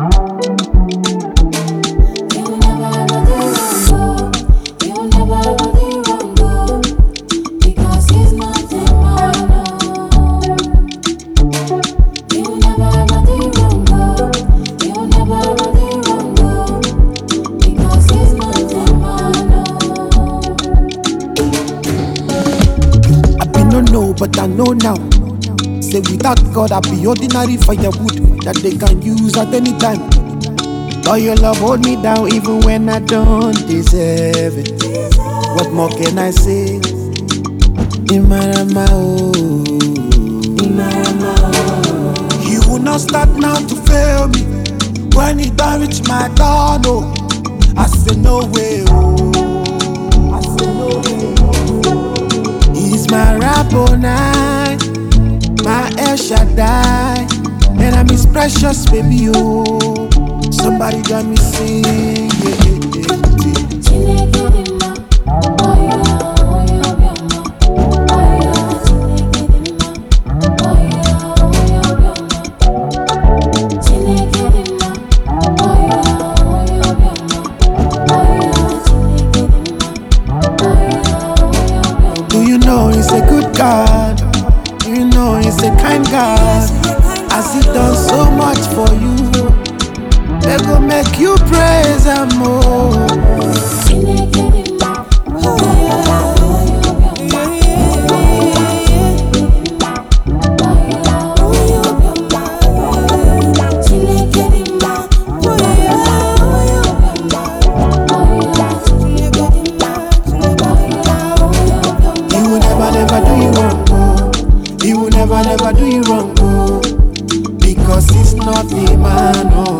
But I know now, say without God I be ordinary firewood that they can use at any time. But your love hold me down even when I don't deserve it. What more can I say? Imarama, oh. You will not start now to fail me when it don't reach my door, no. I say no way, oh. He's my Rabboni, my El Shaddai, and I'm his precious baby, oh. Somebody join me sing, He's a good God, you know he's a kind God. As he done so much for you, they go make you praise him more. Never do you wrong, oh, because he's not the man, oh.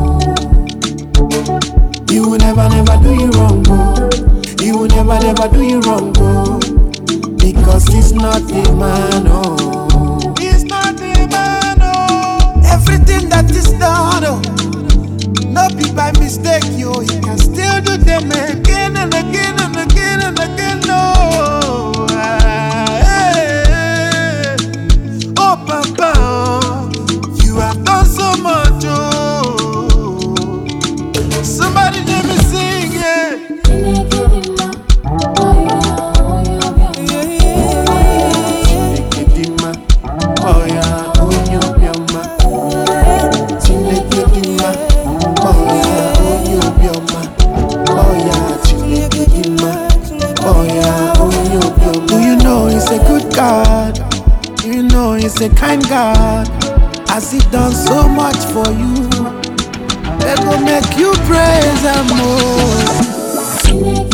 He will never do you wrong, oh. He will never do you wrong, oh, because he's not the man, oh. He's not the man, oh. Everything that is done, oh, not be by mistake, yo. He can still do them again and again and again and again, no. Papa, you have done so much, oh. Somebody let me sing, yeah. Do you know he's a good God? You know he's a kind God. As he done so much for you, they go make you praise him more.